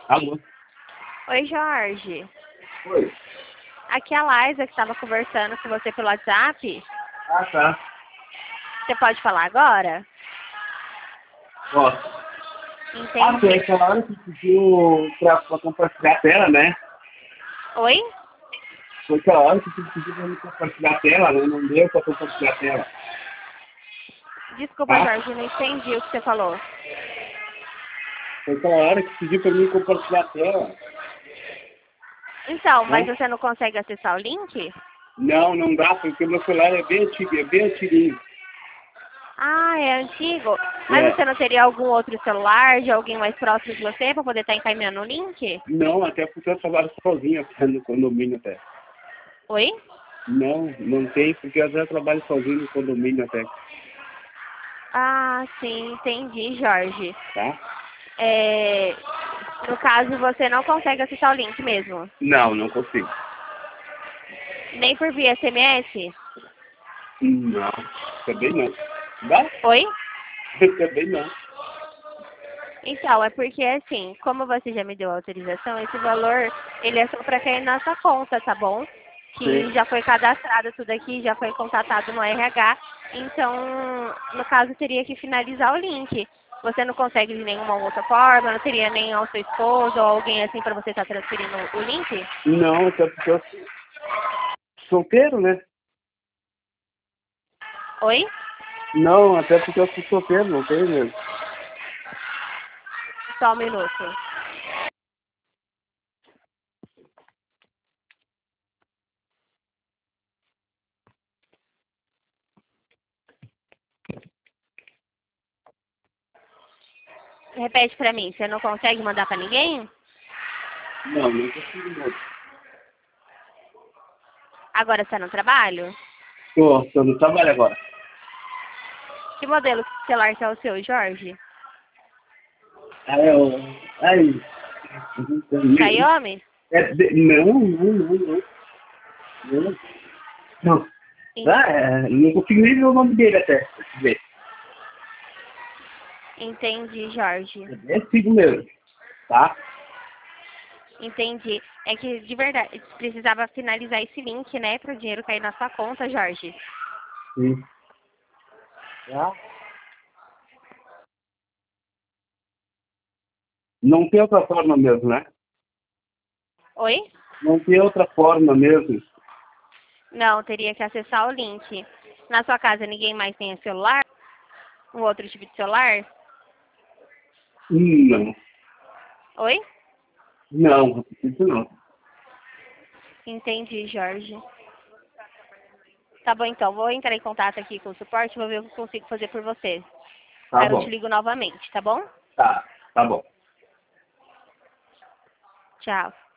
Alô? Oi, Jorge. Oi. Aqui é a Liza que estava conversando com você pelo WhatsApp. Ah, tá. Você pode falar agora? Posso. Foi Entendi. aquela hora que pediu pra compartilhar a tela, né? Oi? Foi aquela hora que tu pediu pra me compartilhar a tela, né? Não deu pra compartilhar a tela. Desculpa, Tá? Jorge, eu não entendi o que você falou. Foi aquela hora que pediu pra mim compartilhar a tela, Então, mas né? você não consegue acessar o link? Não, não dá, porque meu celular é bem antigo, é bem antiguinho. Ah, é antigo. Mas É. você não teria algum outro celular de alguém mais próximo de você para poder estar encaminhando o link? Não, até porque eu trabalho sozinho até no condomínio até. Oi? Não, não tem, porque eu já trabalho sozinho no condomínio até, Ah, sim, entendi, Jorge. tá? É, no caso, você não consegue acessar o link mesmo? Não, não consigo. Nem por via SMS? Não, também não. Dá? Oi? Também não. Então, é porque assim, como você já me deu a autorização, esse valor, ele é só para cair na sua conta, tá bom? Que Sim. já foi cadastrado tudo aqui, já foi contatado no RH. Então, no caso, teria que finalizar o link. Você não consegue de nenhuma outra forma, não teria nem ao seu esposo ou alguém assim para você estar transferindo o link? Não, até porque eu sou solteiro, né? Oi? Não, até porque eu sou solteiro, não tenho mesmo. Só um minuto. Repete para mim, você não consegue mandar para ninguém? Não, não consigo mesmo. Agora você está no trabalho? Tô no trabalho agora. Que modelo de celular que é o seu, Jorge? Aí eu... Aí... Xiaomi? Não, não, não, não. Não. Não. Não consigo nem ver o nome dele até. Pra te ver. Entendi, Jorge. É bem antigo mesmo, tá? Entendi. É que, de verdade, precisava finalizar esse link, né, para o dinheiro cair na sua conta, Jorge. Sim. Tá? Não tem outra forma mesmo, né? Oi? Não tem outra forma mesmo. Não, teria que acessar o link. Na sua casa ninguém mais tem celular? Um outro tipo de celular? Não. Oi? Não, isso não. Entendi, Jorge. Tá bom, então. Vou entrar em contato aqui com o suporte, vou ver o que eu consigo fazer por você. Tá Aí eu te bom. ligo novamente, tá bom? Tá bom. Tchau.